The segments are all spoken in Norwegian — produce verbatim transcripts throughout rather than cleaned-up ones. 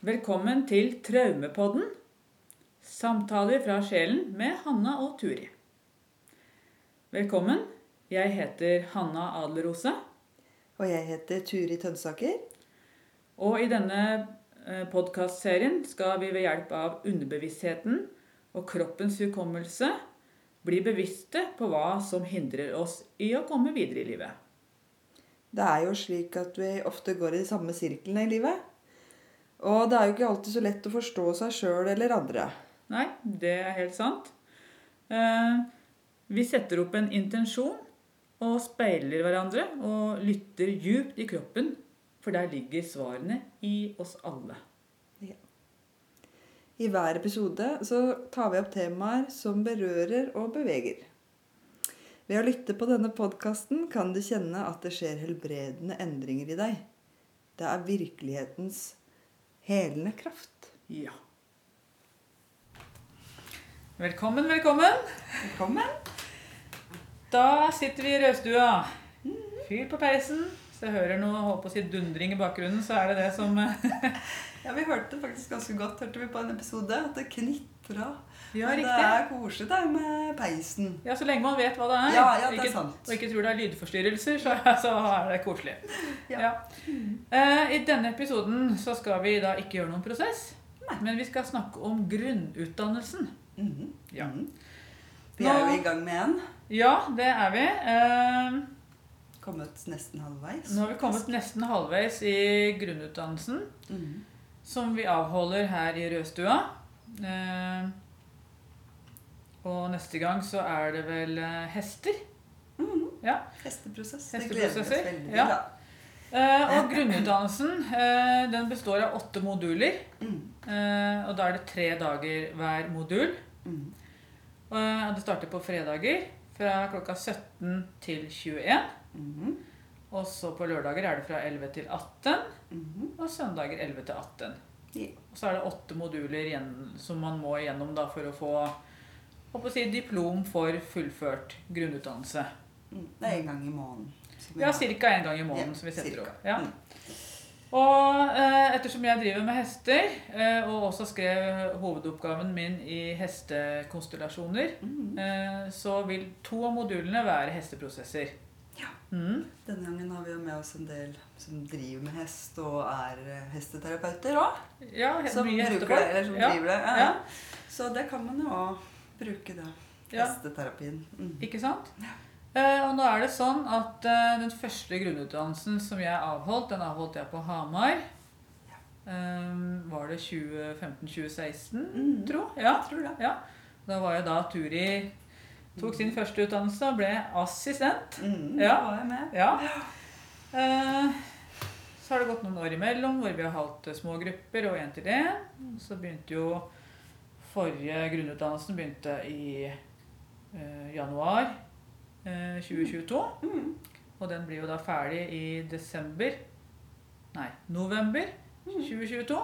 Velkommen til Traumepodden, samtaler fra sjelen med Hanna og Turi. Velkommen, jeg heter Hanna Adlerose. Og jeg heter Turi Tønsaker. Og i denne podcastserien skal vi ved hjelp av underbevisstheten og kroppens hukommelse bli bevisste på hva som hindrer oss i å komme videre i livet. Det er jo slik at vi ofte går i de samme sirklene i livet. Og det er jo ikke alltid så lett å forstå seg selv eller andre. Nei, det er helt sant. Eh, vi setter opp en intensjon og speiler hverandre og lytter djupt i kroppen, for der ligger svarene i oss alle. Ja. I hver episode så tar vi opp temaer som berører og beveger. Ved å lytte på denne podcasten kan du kjenne at det skjer helbredende endringer i deg. Det er virkelighetens helende kraft. Ja. Velkommen, velkommen. Velkommen. Da sitter vi i rødstua. Fyr på peisen. Så jeg hører noe, holdt på å si dundring i bakgrunnen, så er det det som... Ja, vi hørte faktisk ganske godt, hørte vi på en episode, at det knittra. Ja, men riktig. det er koselig der med peisen. Ja, så lenge man vet hva det er. Ja, ja, det ikke, er sant. Og ikke tror det er lydforstyrrelser, så, så er det koselig. Ja. Ja. Eh, I denne episoden så skal vi da ikke gjøre noen prosess, Nei. men vi skal snakke om grunnutdannelsen. Mhm. Ja. Mhm. Vi er Nå- jo i gang med en. Ja, det er vi. Eh, Kommet nesten halvveis. nå har vi kommet nesten halvveis i grunnutdannelsen, Mhm. som vi avholder her i Rødstua. Eh, og neste gang så er det vel eh, hester. Mhm. Ja. Hesteprosess. Hesteprosesser, Det gleder vi oss veldig ja. til, da. Eh, og grunnutdannelsen, eh, den består av åtte moduler. Mhm. Eh, og da er det tre dager hver modul. Mhm. Og det starter på fredager fra klokka sytten til tjueen. Mhm. Og så på lørdager er det fra elleve til atten. Mhm. Og søndager elleve til atten. Ja. Og så er det åtte moduler igjen, som man må igjennom da for å få håper å si, diplom for fullført grunnutdannelse. Mhm. Det er en gang i måneden. som vi Ja, har. cirka en gang i måneden Ja, som vi setter cirka. opp. Ja. Mhm. Og eh, ettersom jeg driver med hester, eh, og også skrev hovedoppgaven min i hestekonstellasjoner, Mhm. eh, så vil to av modulene være hesteprosesser. Ja. Mm. Denne gangen har vi jo med oss en del som driver med hest og er eh, hesteterapeuter også. Ja, he- Som mye bruker hestefolk. det, eller som Ja, driver det. Ja. ja. Så det kan man jo også bruke det. Ja. Hesteterapien. Mhm. Ikke sant? Eh, og nå er det sånn at eh, den første grunnutdannelsen som jeg avholdt, den avholdt jeg på Hamar. Eh, var det tjue femten tjue seksten, Mhm. tro? Ja. Jeg tror det. Ja. Da var jeg da Turi tok sin første utdannelse og ble assistent. Mhm. Ja. Da var jeg med. Ja. Eh, så har det gått noen år imellom hvor vi har hatt små grupper og en til en. Så begynte jo forrige grunnutdannelsen begynte i eh, januar eh, tjue tjueto. Mhm. Og den blir jo da ferdig i desember, nei, november tjue tjueto.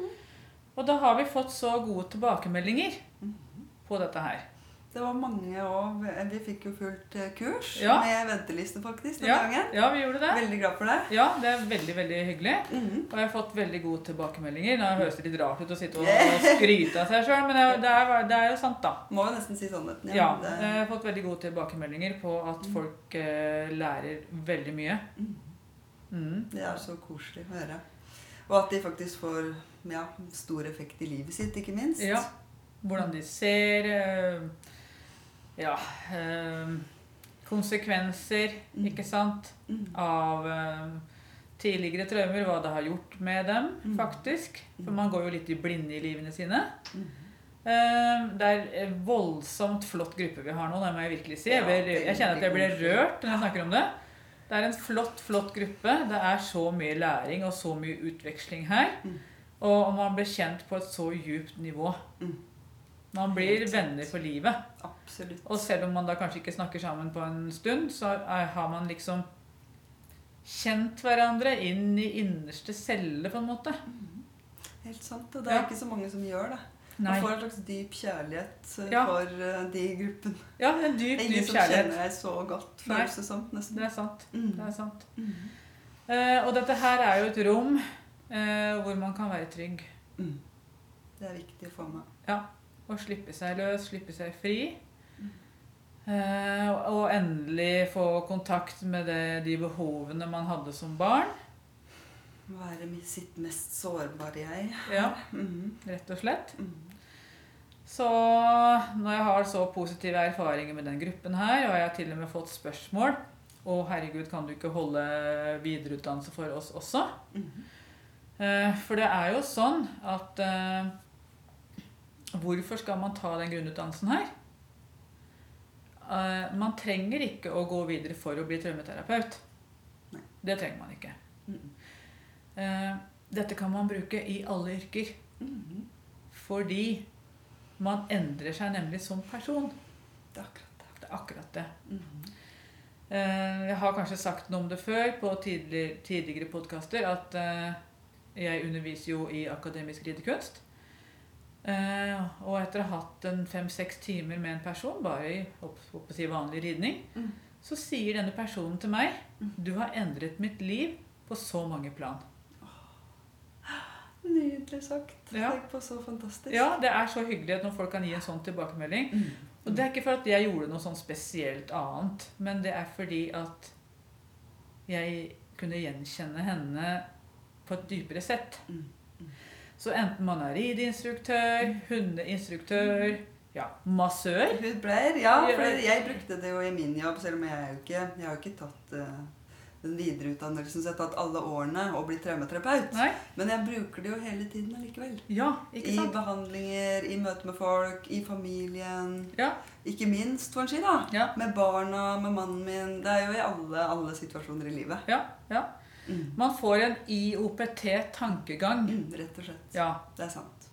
Og da har vi fått så gode tilbakemeldinger på dette her. Det var mange år. Vi fikk jo fullt eh, kurs Ja. med venteliste faktisk denne Ja, gangen. ja, vi gjorde det. Veldig glad for det. Ja, det er veldig, veldig hyggelig. Mhm. Og jeg har fått veldig gode tilbakemeldinger. Nå høres det litt rart ut å sitte og og skryte av seg selv, men det er, det er jo sant da. Må jo nesten si sannheten. Ja, det- jeg har fått veldig gode tilbakemeldinger på at folk eh, lærer veldig mye. Mm. Det er så koselig å høre. Og at de faktisk får ja, stor effekt i livet sitt, ikke minst. Ja, hvordan de ser, eh, ja, eh, konsekvenser, Mm. ikke sant, Mhm. av eh, tidligere traumer, hva det har gjort med dem, Mm. faktisk. For man går jo litt i blinde i livene sine. Mhm. Eh, Det er en voldsomt flott gruppe vi har nå, det må jeg virkelig si. Jeg, Ja, blir, jeg kjenner at jeg blir veldig rørt når jeg snakker om det. Det er en flott, flott gruppe. Det er så mye læring og så mye utveksling her. Mm. Og man blir kjent på et så djupt nivå. Mm. Man blir Helt sant. venner for livet. Absolutt. Og selv om man da kanskje ikke snakker sammen på en stund, så er, har man liksom kjent hverandre inn i innerste celle på en måte. Helt sant. Og det er Ja. ikke så mange som gjør det. Nei. Man får en slags dyp kjærlighet eh, Ja. for eh, de i gruppen. Ja, en dyp, Det er ingen dyp som kjærlighet. kjenner deg så godt, Nei. føles det som, nesten. Det er sant. Mm. Det er sant. Mm. Eh, og dette her er jo et rom eh, hvor man kan være trygg. Mm. Det er viktig å få med. Ja, å slippe seg løs, slippe seg fri. Mm. Eh, og endelig få kontakt med det, de behovene man hadde som barn. Være sitt mest sårbare jeg. Ja, mm. rett og slett. Mm. Så når jeg har så positive erfaringer med den gruppen her, og jeg har til og med fått spørsmål, og herregud, kan du ikke holde videreutdannelse for oss også? Mm. For det er jo sånn at uh, hvorfor skal man ta den grunnutdannelsen her? Uh, man trenger ikke å gå videre for å bli traumaterapeut. Nei. Det trenger man ikke. Mm. Uh, dette kan man bruke i alle yrker. Mm. Fordi man endrer seg nemlig som person. Det er akkurat det. Det er akkurat det. Mm. Uh, jeg har kanskje sagt noe om det før på tidligere, tidligere podcaster, at uh, jeg underviser jo i akademisk ridekunst. Uh, og etter å ha hatt en fem-seks timer med en person, bare i opp, opp å si vanlig ridning, mm. så sier denne personen til meg, du har endret mitt liv på så mange plan. Nydelig sagt. Ja. Tenk på så fantastisk. Ja, det er så hyggelig at når folk kan gi en sånn tilbakemelding. Mm. Og det er ikke for at jeg gjorde noe sånn spesielt annet, men det er fordi at jeg kunne gjenkjenne henne på et dypere sett. Mm. Mm. Så enten man er rideinstruktør, hundeinstruktør, ja, massør. Hudpleier, ja, for jeg brukte det jo i min jobb, selv om jeg, er jo ikke, jeg har jo ikke tatt uh, den videreutdannelsen, så jeg har tatt alle årene og blitt traumaterapeut. Nei. Men jeg bruker det jo hele tiden allikevel. Ja, ikke sant? I behandlinger, i møte med folk, i familien. Ja. Ikke minst, for en si da. Ja. Med barna, med mannen min. Det er jo i alle, alle situasjoner i livet. Ja, ja. Mm. Man får en I O P T-tankegang. Mm, rett og slett. Ja. Det er sant.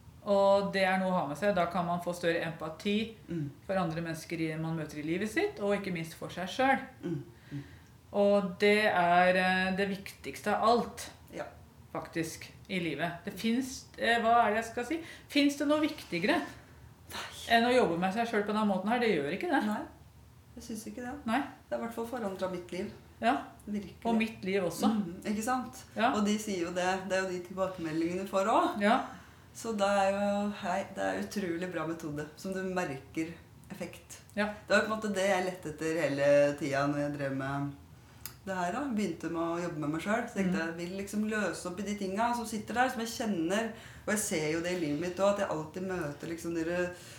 Og det er noe å ha med seg. Da kan man få større empati mm. for andre mennesker man møter i livet sitt, og ikke minst for seg selv. Mm. Mm. Og det er det viktigste av alt, ja. faktisk, i livet. Det finnes, hva er det jeg skal si? Finnes det noe viktigere Nei. enn å jobbe med seg selv på denne måten her? Det gjør ikke det. Nei, jeg synes ikke det. Nei. Det er i hvert fall forandret mitt liv. Ja, virkelig. Og mitt liv også. Mm, ikke sant? Ja. Og de sier jo det, det er jo de tilbakemeldingene for også. Ja. Så det er jo, hei, det er utrolig bra metode, som du merker effekt. Ja. Det var på en måte det jeg lette etter hele tiden når jeg drev med det her da. Begynte med å jobbe med meg selv. Så tenkte jeg, jeg vil liksom løse opp i de tingene som sitter der, som jeg kjenner. Og jeg ser jo det i livet mitt også, at jeg alltid møter liksom dere,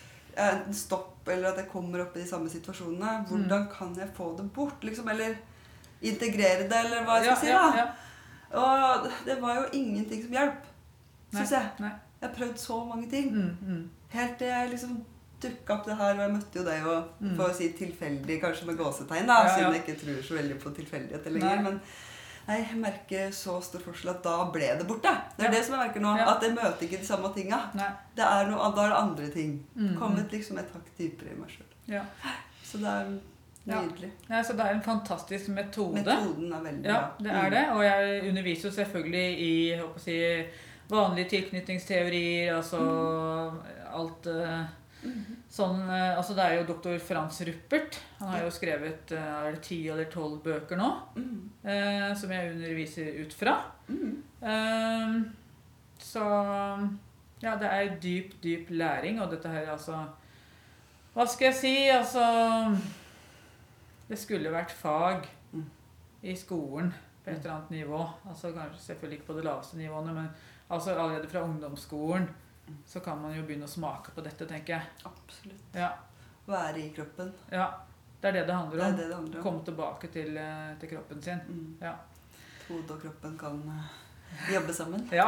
enten stopp, eller at jeg kommer opp i de samme situasjonene. Hvordan kan jeg få det bort, liksom, eller integrere det, eller hva jeg skal ja, si da. Ja, ja. Og det var jo ingenting som hjelp, synes jeg. Nei. Jeg har prøvd så mange ting. Mm, mm. Helt til jeg liksom dukket opp det her, og jeg møtte jo deg jo, mm. for å si tilfeldig, kanskje med gåsetegn da, ja, ja. Siden jeg ikke tror så veldig på tilfeldigheter lenger. Nei. Men nei, jeg merker så stor forskjell at da ble det borte. Det er ja. Det som jeg merker nå, ja. At jeg møter ikke de samme tingene. Nei. Det er noe, da er det andre ting. Mm. Kommet liksom et hakk dypere i meg selv. Ja. Så det er nydelig. Ja, så det er en fantastisk metode. Metoden er veldig ja, bra. Det er det, og jeg underviser jo selvfølgelig i, jeg håper å si, vanlige tilknytningsteorier, altså mm. alt mm. sånn, altså det er jo doktor Frans Ruppert, han har jo skrevet er det ti eller tolv bøker nå, mm. eh, som jeg underviser ut fra. Mm. Eh, så ja, det er dyp, dyp læring, og dette her altså, hva skal jeg si, altså, det skulle vært fag mm. i skolen på et eller annet nivå, altså kanskje selvfølgelig ikke på det laveste nivåene, men altså allerede fra ungdomsskolen så kan man jo begynne å smake på dette, tenker jeg. Absolutt. Ja. Være i kroppen. Ja, det er det det handler om. Det er det det handler om. Komme tilbake til, til kroppen sin. Mm. Ja. Hodet og kroppen kan jobbe sammen. Ja.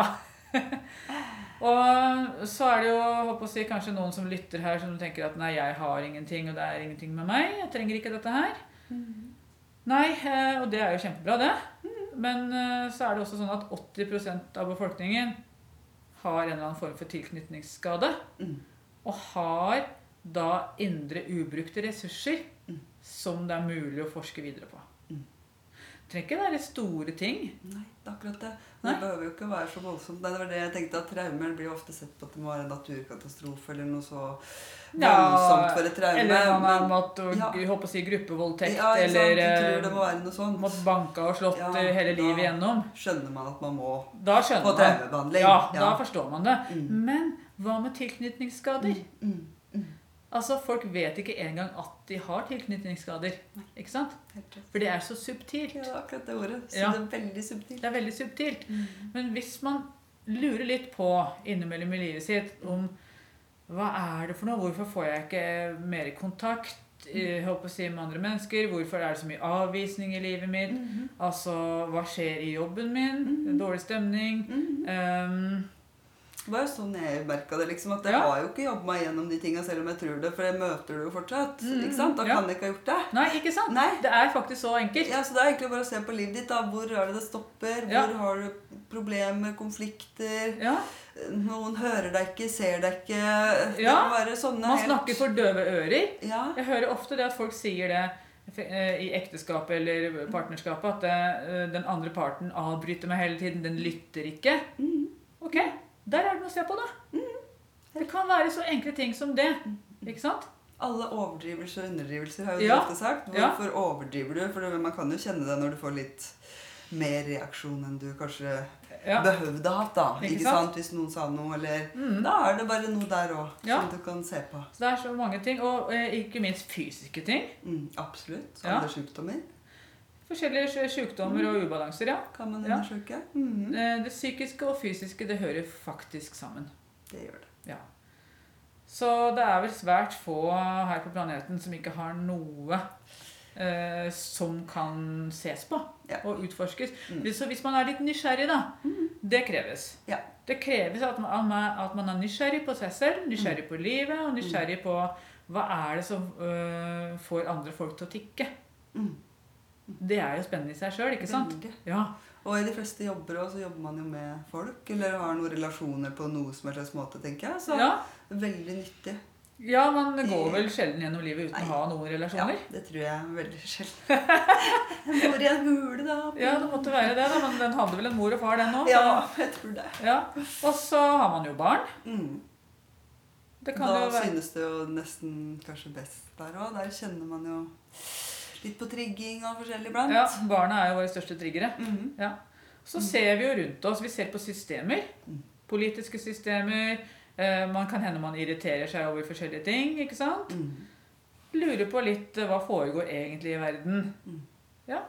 Og så er det jo, håper å si, kanskje noen som lytter her som tenker at nei, jeg har ingenting, og det er ingenting med meg. Jeg trenger ikke dette her. Mm. Nei, og det er jo kjempebra det. Men så er det også sånn at åtti prosent av befolkningen har en eller annen form for tilknytningsskade, mm. og har da indre ubrukte ressurser mm. som det er mulig å forske videre på. Mm. trenger ikke være store ting. Nei, det er akkurat det. Nei. Det behøver jo ikke være så voldsomt. Det var det jeg tenkte, at traumer blir ofte sett på at det må være en naturkatastrofe eller noe så voldsomt for et traume. Eller man har men- måttet, ja. jeg håper å si, gruppevoldtekt, Ja, ikke sant? eller Du tror eh, det må være noe sånt. måtte banka og slått Ja, eh, hele da- livet igjennom. Skjønner man at man må Da skjønner få man. traumebehandling. Ja, da forstår man det. Mm. Men hva med tilknytningsskader? Mm, mm, Altså, folk vet ikke engang at de har tilknytningsskader. Ikke sant? helt rett. For det er så subtilt. Ja, det er akkurat det ordet. Så Ja. det er veldig subtilt. Det er veldig subtilt. Mm. Men hvis man lurer litt på innimellom i livet sitt om hva er det for noe, hvorfor får jeg ikke mer kontakt jeg håper å si, med andre mennesker, hvorfor er det så mye avvisning i livet mitt, Mhm. altså hva skjer i jobben min, Mhm. dårlig stemning, Mhm. um, Det var jo sånn jeg merket det, liksom, at jeg Ja. har jo ikke jobbet meg gjennom de tingene, selv om jeg tror det, for jeg møter det jo fortsatt, Mm, ikke sant? Da ja. kan jeg ikke ha gjort det. Nei, ikke sant? Nei. Det er faktisk så enkelt. Ja, så det er egentlig bare å se på livet ditt, da. Hvor er det det stopper? Hvor Ja. har du problemer, konflikter? Ja, Noen hører deg ikke, ser deg ikke. Det Ja. må være sånne man helt- snakker for døve ører. Ja. Jeg hører ofte det at folk sier det eh, i ekteskapet eller partnerskapet, at eh, den andre parten avbryter meg hele tiden, den lytter ikke. Mhm. Ok, der er det noe å se på da. Det kan være så enkle ting som det, ikke sant? Alle overdrivelser og underdrivelser har jo Ja. du ofte sagt. Ja. Hvorfor overdriver du? For det- man kan jo kjenne det når du får litt mer reaksjon enn du kanskje Ja. behøvde ha hatt, da. Ikke Ikke sant? sant? Hvis noen sa noe, eller Mm. Da er det bare noe der òg Ja. som du kan se på. Så det er så mange ting, og eh, ikke minst fysiske ting. Mm, absolutt. Ja. Alle sykdommer Forskjellige sy- sykdommer og ubalanser, ja. kan man Ja. undersøke. Mm, Eh, Det psykiske og fysiske, det hører faktisk sammen. det gjør det. Ja. Så det er vel svært få her på planeten som ikke har noe eh, som kan ses på Ja. og utforskes. Mm. Så hvis man er litt nysgjerrig, da, det kreves. Ja. Det kreves at man, at man er nysgjerrig på seg selv, nysgjerrig på livet, og nysgjerrig på hva er det som øh, får andre folk til å tikke. Mm. Det er jo spennende i seg selv, ikke sant? Veldig. Ja. Og i de fleste jobber også, så jobber man jo med folk, eller har noen relasjoner på noe som helst måte, tenker jeg. Så Ja. veldig nyttig. ja, man går vel sjelden gjennom livet uten Nei. å ha noen Ja, relasjoner. det tror jeg er veldig sjelden. Jeg bor i en hule, da. Ja, det måtte være det, da, men den hadde vel en mor og far, den også. Ja, jeg tror det. Ja. Og så har man jo barn. Mm. Det kan Da jo være... synes det jo nesten kanskje best der også. Der kjenner man jo litt på trigging og forskjellig blant. Ja, barna er jo våre største triggere. Mhm. Ja. Så ser vi jo rundt oss, vi ser på systemer, Mm. politiske systemer, eh, man kan hende man irriterer seg over forskjellige ting, ikke sant? Mm. Lurer på litt eh, hva foregår egentlig i verden. Mm. Ja.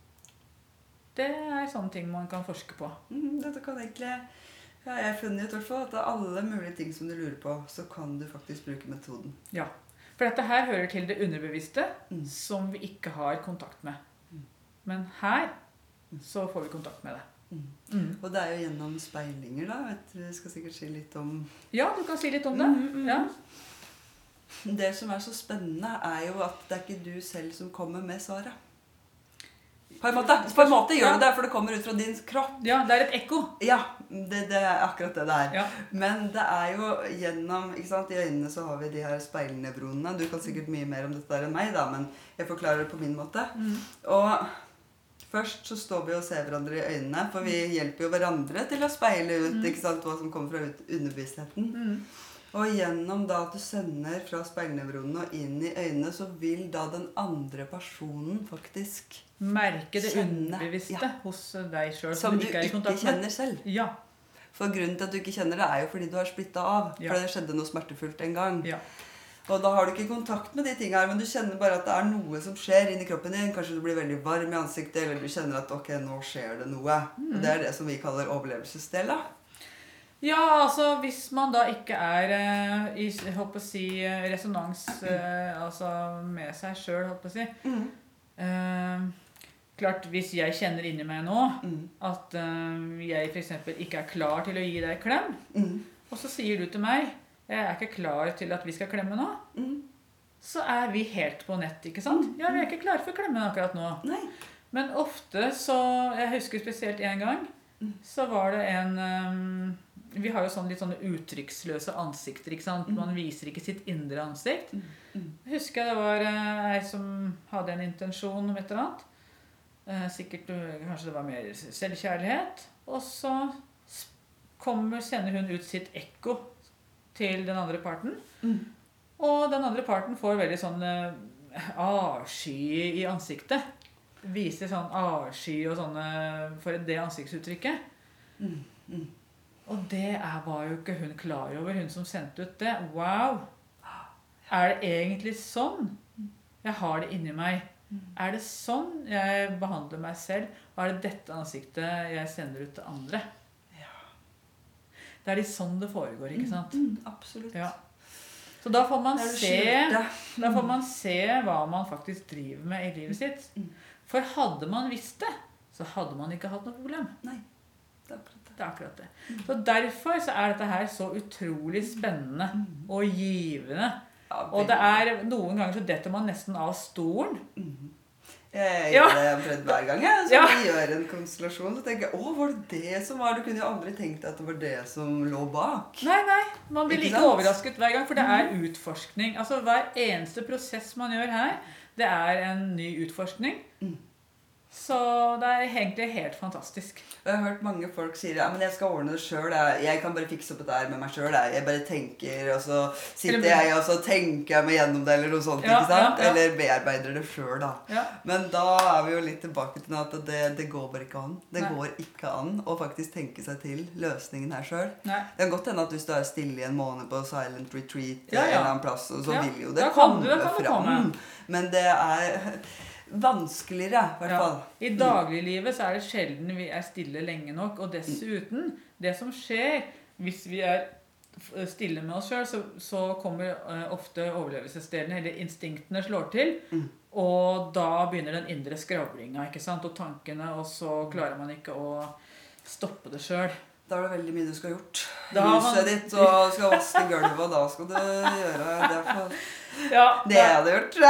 Det er sånne ting man kan forske på. Mhm, Dette kan egentlig... Ja, jeg har funnet ut i hvert fall at det er alle mulige ting som du lurer på, så kan du faktisk bruke metoden. Ja. For dette her hører til det underbevisste, Mm. som vi ikke har kontakt med. Mm. Men her så får vi kontakt med det. Mm. Mm. Og det er jo gjennom speilinger, da. Vet du, jeg skal sikkert si litt om... Ja, du kan si litt om det. Mm, mm, Ja. Det som er så spennende, er jo at det er ikke du selv som kommer med svaret. På en måte, på en måte gjør det det, for det kommer ut fra din kropp. ja, det er et ekko. Ja, det, det er akkurat det det er. Ja. Men det er jo gjennom, ikke sant, i øynene så har vi de her speilnevronene. Du kan sikkert mye mer om dette der enn meg, da, men jeg forklarer det på min måte. Mm. Og først så står vi og ser hverandre i øynene, for vi hjelper jo hverandre til å speile ut, Mm. ikke sant, hva som kommer fra ut- underbevisstheten. Mm. Og gjennom da at du sender fra speilnevronene og inn i øynene, så vil da den andre personen faktisk, Merke det Kjenne, underbevisste ja. hos deg selv, som som du du ikke er i ikke kontakt med. kjenner selv. Ja. For grunnen til at du ikke kjenner det er jo fordi du har splittet av. Ja. For det skjedde noe smertefullt en gang. Ja. Og da har du ikke kontakt med de tingene her, men du kjenner bare at det er noe som skjer inni kroppen din. Kanskje du blir veldig varm i ansiktet, eller du kjenner at ok, nå skjer det noe. Mm. Og det er det som vi kaller overlevelsesdel, da. Ja, altså hvis man da ikke er eh, i jeg håper å si, eh, resonans eh, altså med seg selv, håper jeg å si. Mm. Eh, klart, hvis jeg kjenner inni meg nå Mm. at eh, jeg for eksempel ikke er klar til å gi deg klem, Mm. og så sier du til meg, jeg er ikke klar til at vi skal klemme nå, Mm. så er vi helt på nett, ikke sant? Ja, vi er ikke klare for klemmen akkurat nå. Nei. Men ofte så, jeg husker spesielt en gang, Mm. så var det en, um, vi har jo sånn litt sånne uttrykksløse ansikter, ikke sant? Mm. Man viser ikke sitt indre ansikt. Mm. Mm. Jeg husker det var eh, ei som hadde en intensjon om et eller annet. Eh, sikkert eh, kanskje det var mer selvkjærlighet. Og så s- kommer, sender hun ut sitt ekko til den andre parten. Mm. Og den andre parten får veldig sånn eh, avsky i ansiktet. Viser sånn avsky og sånne for det ansiktsuttrykket. Mm. Mm. Og det er, var jo ikke hun klar over, hun som sendte ut det. Wow! Er det egentlig sånn? Jeg har det inni meg. Er det sånn jeg behandler meg selv? Og er det dette ansiktet jeg sender ut til andre? Ja. Det er litt sånn det foregår, ikke sant? Mm, absolutt. Ja. Så da får man Det er det se, skjulte. da får man se hva man faktisk driver med i livet sitt. Mm. For hadde man visst det, så hadde man ikke hatt noe problem. Nei, det er akkurat det. Det er akkurat det. Så derfor så er dette her så utrolig spennende og givende. Ja, Og det er noen ganger så detter man nesten av stolen. Mhm. Jeg Ja. gjør det omtrent hver gang jeg, så Ja. vi gjør en konstellasjon, så tenker jeg, å, var det det som var? Du kunne jo aldri tenkt at det var det som lå bak. Nei, nei, man blir Ikke like sant? overrasket hver gang, for det er utforskning. Altså hver eneste prosess man gjør her, det er en ny utforskning. Mm. Så det er egentlig helt fantastisk. Jeg har hørt mange folk sier, ja, men jeg skal ordne det selv, jeg, jeg kan bare fikse opp det der med meg selv, jeg, jeg bare tenker, og så sitter Eller- jeg og så tenker jeg meg gjennom det, eller noe sånt, Ja, ikke sant? ja, ja. Eller bearbeider det selv da. Ja. Men da er vi jo litt tilbake til at det, det går bare ikke an. Det Nei. går ikke an å faktisk tenke seg til løsningen her selv. Nei. Det kan godt hende at hvis du er stille i en måned på silent retreat Ja, ja. en eller annen plass, så Ja, vil jo det da kan komme det- det kan det fram. komme. Men det er vanskeligere, i hvert Ja. fall. I dagliglivet så er det sjelden vi er stille lenge nok, og dessuten, det som skjer hvis vi er f- stille med oss selv, så, så kommer eh, ofte overlevelsesdelene, eller instinktene slår til, Mm. og da begynner den indre skravlinga, ikke sant, og tankene, og så klarer man ikke å stoppe det selv. Da er det veldig mye du skal ha gjort. Da har man- Huset ditt, og skal vaske gulvet, og da skal du gjøre det for Ja, det jeg hadde gjort.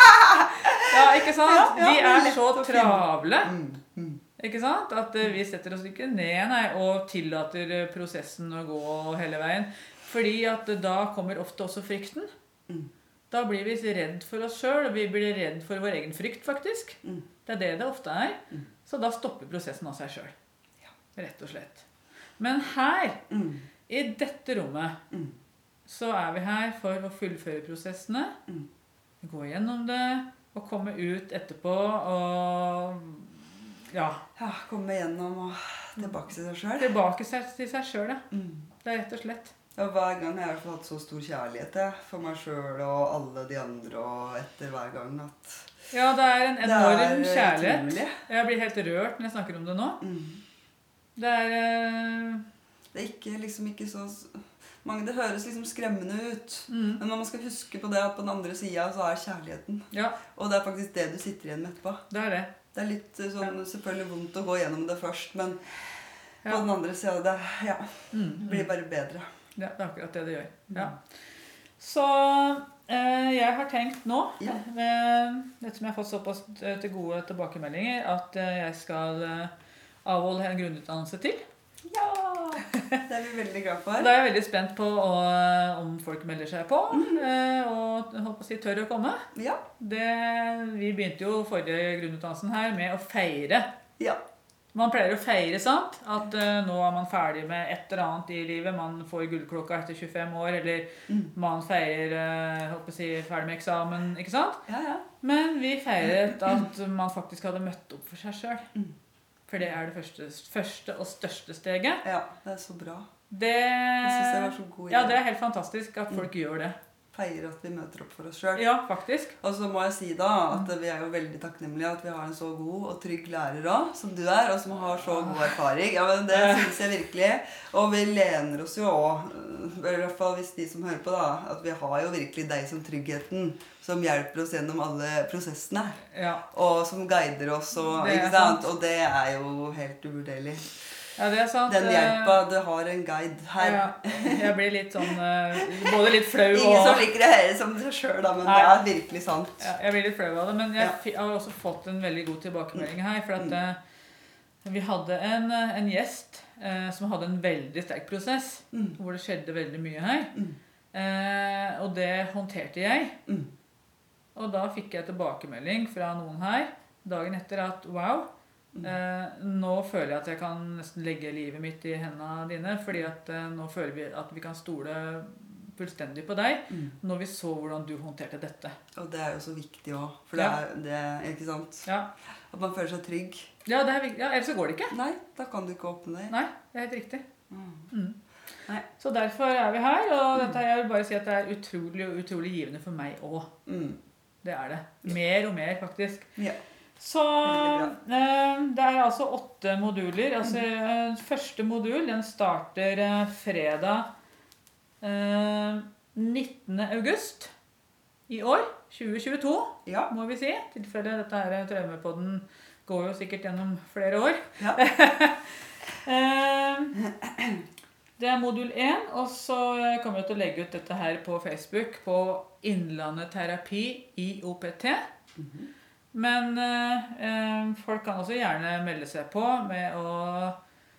ja, ikke sant? Ja, ja, Vi det er er lett så å finne. travle, Mm, mm. ikke sant? At eh, vi setter oss ikke ned nei, og tillater eh, prosessen å gå hele veien. Fordi at eh, da kommer ofte også frykten. Mm. Da blir vi redd for oss selv, og vi blir redd for vår egen frykt, faktisk. Mm. Det er det det ofte er. Mm. Så da stopper prosessen av seg selv. Ja. Rett og slett. Men her, Mm. i dette rommet, Mm. så er vi her for å fullføre prosessene, Mm. gå gjennom det, og komme ut etterpå, og ja, Ja, komme gjennom og tilbake til seg selv. tilbake seg til seg selv, ja. Mm. Det er rett og slett. Og hver gang har jeg i hvert fall hatt så stor kjærlighet jeg, for meg selv og alle de andre, og etter hver gang at Ja, det er en det enorm er eh, kjærlighet. utrolig. Jeg blir helt rørt når jeg snakker om det nå. Mm. Det er... eh, Det er ikke, liksom ikke så mange, det høres liksom skremmende ut. Mm, Men man skal huske på det at på den andre siden så er kjærligheten. ja, Og det er faktisk det du sitter igjen med etterpå. det er det. Det er litt eh, sånn, selvfølgelig vondt å gå gjennom det først, men Ja. på den andre siden det ja, Mm, blir bare bedre. ja, det er akkurat det det gjør. Ja. Så eh, jeg har tenkt nå, Ja. eh, dette som jeg har fått såpass eh, til gode tilbakemeldinger, at eh, jeg skal eh, avholde en grunnutdannelse til. Ja! Det er vi veldig glad for. Da er jeg veldig spent på å, om folk melder seg på, Mhm. eh, og jeg håper å si tør å komme. Ja. Det, vi begynte jo forrige grunnutdannelsen her med å feire. Ja. Man pleier å feire, sant? At eh, nå er man ferdig med et eller annet i livet. Man får gullklokka etter tjuefem år, eller Mm. man feirer, eh, håper å si, ferdig med eksamen, ikke sant? Ja, ja. Men vi feiret at man faktisk hadde møtt opp for seg selv. Mm. For det er det første, første og største steget. Ja, det er så bra. Det, Jeg synes det var så god idé. ja, det er helt fantastisk at folk gjør det. Feirer at vi møter opp for oss selv. Ja, faktisk. Og så må jeg si da at vi er jo veldig takknemlige at vi har en så god og trygg lærer også, som du er, og som har så god erfaring. Ja, men det synes jeg virkelig. Og vi lener oss jo også, i hvert fall hvis de som hører på da, at vi har jo virkelig deg som tryggheten, som hjelper oss gjennom alle prosessene, Ja, og som guider oss, og, Det er ikke sant? sant. Og det er jo helt uvurderlig. ja det er sant. Den Eh, hjelpa, du har en guide her. Ja, jeg blir litt sånn, eh, både litt flau Ingen som og... liker å høre som seg selv da, men Nei. det er virkelig sant. Ja, jeg blir litt flau av det, men jeg Ja. fi- har også fått en veldig god tilbakemelding her, for at eh, vi hadde en, eh, en gjest eh, som hadde en veldig sterk prosess, Mm. hvor det skjedde veldig mye her, Mm. eh, og det håndterte jeg, Mm. og da fikk jeg tilbakemelding fra noen her, dagen etter at wow, eh, nå føler jeg at jeg kan nesten legge livet mitt i hendene dine, fordi at eh, nå føler vi at vi kan stole fullstendig på deg, Mm. når vi så hvordan du håndterte dette. Og det er jo så viktig også, for det Ja. er, det er ikke sant? Ja, At man føler seg trygg. ja, det er, vik- ja ellers så går det ikke. Nei, da kan du ikke åpne det. Nei, det er helt riktig. Mm. Mm. Nei. Så derfor er vi her, og dette, jeg vil bare si at det er utrolig, utrolig givende for meg også. Mm. Det er det. Mer og mer, faktisk. Ja. Så eh, det er altså åtte moduler. Altså, eh, første modul, den starter eh, fredag eh, nittende august i år, tjue tjueto, Ja. må vi si. I tilfelle dette her traumepodden går jo sikkert gjennom flere år. Ja. Eh, det er modul én, og så kommer jeg til å legge ut dette her på Facebook på Innlandet Terapi I O P T. Mhm. Men eh, folk kan også gjerne melde seg på med å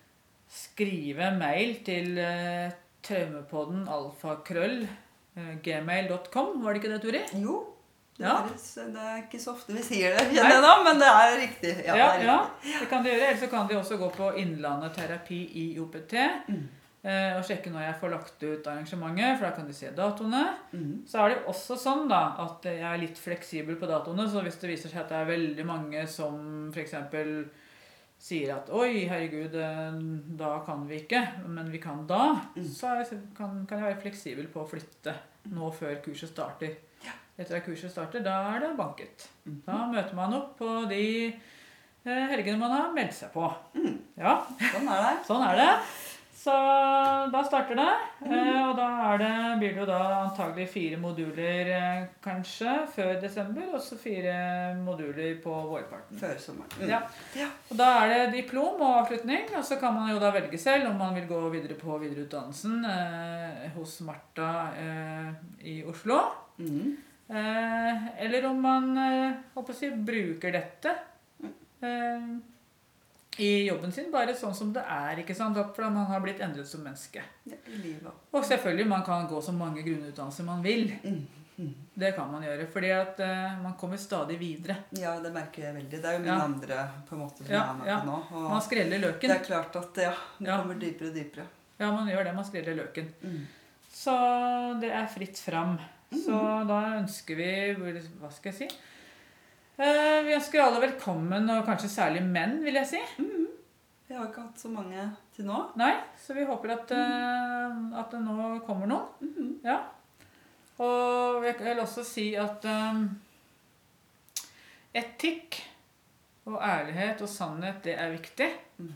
skrive mail til eh, traumepodden alfakrøll eh, gmail punktum com. Var det ikke det, Turi? Jo. Det, Ja. høres, det er ikke så ofte vi sier det, kjenner jeg da, men det er riktig. Ja, det er ja, riktig. det kan de gjøre. Eller så kan de også gå på Innlandet Terapi I O P T Mm. eh, og sjekke når jeg får lagt ut arrangementet, for da kan de se datoene. Mm. Så er det også sånn da, at jeg er litt fleksibel på datoene, så hvis det viser seg at det er veldig mange som for eksempel sier at oi, herregud, eh, da kan vi ikke, men vi kan da, Mm. så er jeg, kan, kan jeg være fleksibel på å flytte nå før kurset starter. Etter at kurset starter, da er det banket. Mhm. Da møter man opp på de eh, helgene man har meldt seg på. Mm. Ja, Sånn er det. sånn er det. Så da starter det, eh, og da er det, blir det jo da antagelig fire moduler eh, kanskje før desember, og så fire moduler på vårparten. Før sommeren. Mm. Ja. Ja. Og da er det diplom og avslutning, og så kan man jo da velge selv om man vil gå videre på videreutdannelsen eh, hos Martha eh, i Oslo. Mm. Eh, eller om man eh, håper å si, bruker dette eh, i jobben sin, bare sånn som det er, ikke sant? For man har blitt endret som menneske. Ja, i livet. Og selvfølgelig, man kan gå så mange grunnutdannelser man vil. Mm. Mm. Det kan man gjøre, fordi at eh, man kommer stadig videre. Ja, det merker jeg veldig. Det er jo min Ja. andre på en måte som Ja, jeg er med ja. på nå. Og Man skreller det løken. er klart at ja, det Ja. kommer dypere og dypere. Ja, man gjør det, man skreller løken. Mm. Så det er fritt fram. Så da ønsker vi, hva skal jeg si? Eh, vi ønsker alle velkommen, og kanskje særlig menn, vil jeg si. Jeg har ikke hatt så mange til nå. Nei, så vi håper at, eh, at det nå kommer noen. Mhm. Ja. Og jeg vil også si at um, etikk og ærlighet og sannhet, det er viktig. Mm.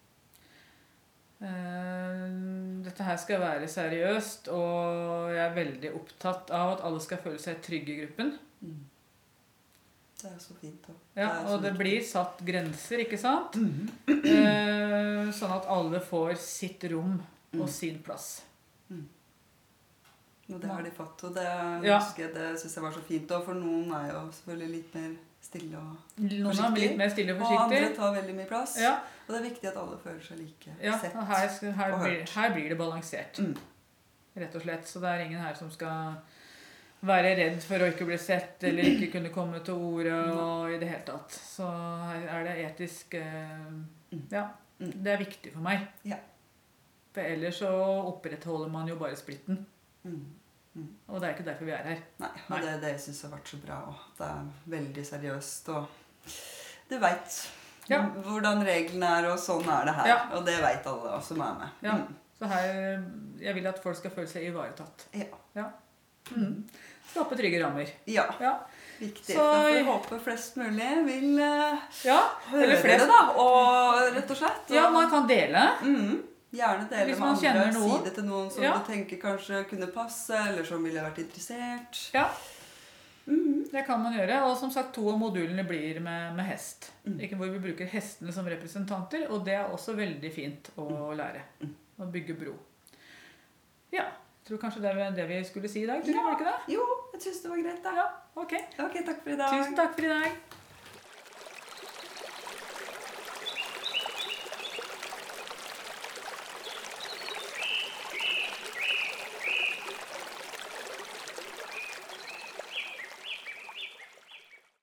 Eh, dette her skal være seriøst, og jeg er veldig opptatt av at alle skal føle seg trygge i gruppen. Mm. Det er så fint da. Ja, Det er så og det viktig. blir satt grenser, ikke sant? Mhm. Eh, sånn at alle får sitt rom og Mm. sin plass. Og det har de fått, og det, Ja. husker jeg, det synes jeg var så fint. Og for noen er jo selvfølgelig litt mer stille og, Noen er Forsiktig. litt mer stille og og andre forsiktig. tar veldig mye plass. Ja, Og det er viktig at alle føler seg like ja, sett. og her, skal- her, og blir, hørt. her blir det balansert. Mm. Rett og slett. Så det er ingen her som skal være redd for å ikke bli sett, eller ikke kunne komme til orde, og i det hele tatt. Så her er det etisk eh, Ja, Mm. det er viktig for meg. Ja. For ellers så opprettholder man jo bare splitten. Mm. Og det er ikke derfor vi er her. Nei, og Nei. det er det jeg synes har vært så bra. Og det er veldig seriøst, og du vet Ja. hvordan reglene er, og sånn er det her. Ja. Og det vet alle som er med. Ja. Mm. Så her, jeg vil at folk skal føle seg ivaretatt. Ja. Mm. Skape trygge rammer. Ja, Ja. viktig. Så- Så jeg håper flest mulig vil eh, Ja, høre eller flest. det da, og rett og slett. Og, Ja, man kan dele. Mm, gjerne dele Hvis med man andre, kjenner noen. si det til noen som Ja. du tenker kanskje kunne passe, eller som ville vært interessert. Ja, Mhm. det kan man gjøre. Og som sagt, to av modulene blir med, med hest. Mm. Ikke hvor vi bruker hestene som representanter, og det er også veldig fint å lære. Mm. Å bygge bro. Ja, jeg tror kanskje det var det vi skulle si i dag. Tror du, Ja. var det ikke det? Jo, jeg synes det var greit da. Ja, ok. Ok, takk for i dag. Tusen takk for i dag.